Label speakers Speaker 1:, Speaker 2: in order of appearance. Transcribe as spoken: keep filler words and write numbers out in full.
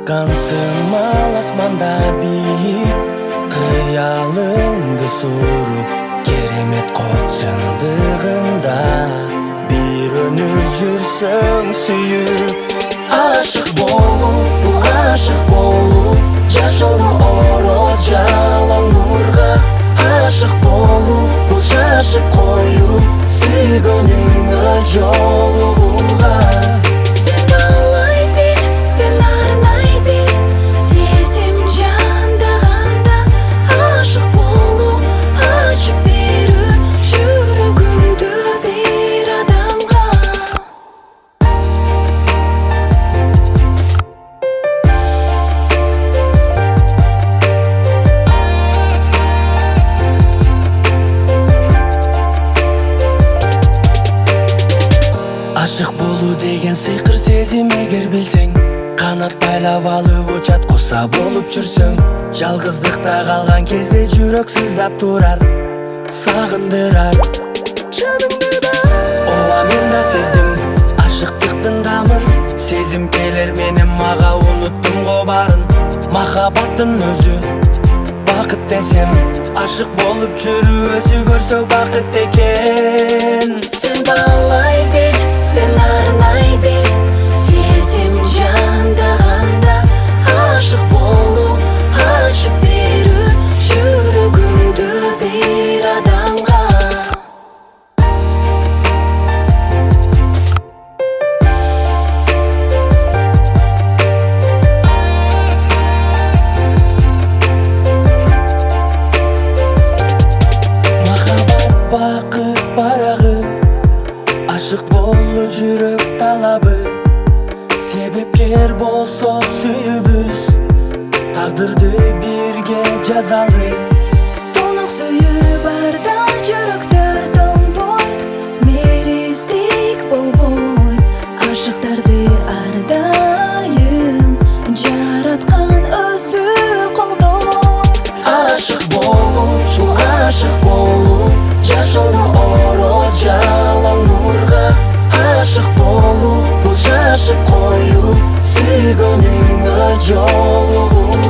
Speaker 1: Чыккансың мал асманда бийик, кыялыңды суруп, керемет кот чындыгында бир өнүп жүрсөң сүйүп. Ашык болуу, бул ашык болуу, жашоолу оро жалаң нурга. Ашык болуу, бул шашып коюу, сүйгөнүңө жолугууга.
Speaker 2: Сен алай бир, сен арнай бир, сезим жандаганда. Ашык болуу, ачып берүү, жүрөгүңдү бир адамга.
Speaker 1: Ашык болуу деген сыйкыр сезим эгер билсең, канат байлап алып учат куса болуп жүрсөң. Жалгыздыкта калган кезде жүрөк сыздап турар, сагындырар жаныңды да. Ооба мен да сездим ашыктыктын дамын, сезим келер менен мага, унуттум го баарын. Махабаттын өзү бакыт десем, ашык болуп жүрүү өзү көрсө бакыт экен.
Speaker 2: Сен баалай бир, сен арнай бир, сезим жандаганда. Ашык болуу, ачып берүү, жүрөгүңдү бир адамга.
Speaker 1: Махаббат бакыт барагы, ашык болуу жүрөк талабы. Себепкер болсо сүйүүбүз, тагдырды бирге жазалы.
Speaker 2: Тоңок сүйүү барда жүрөктөр томбойт, мериздик болбойт. Ашыктарды ардайым жараткан өзү колдойт.
Speaker 1: Ашык болуу, бул ашык болуу, жашоолу оро жалаң нурга. Ашык болуу, бул шашып коюу, сүйгөнүңө жолугуу.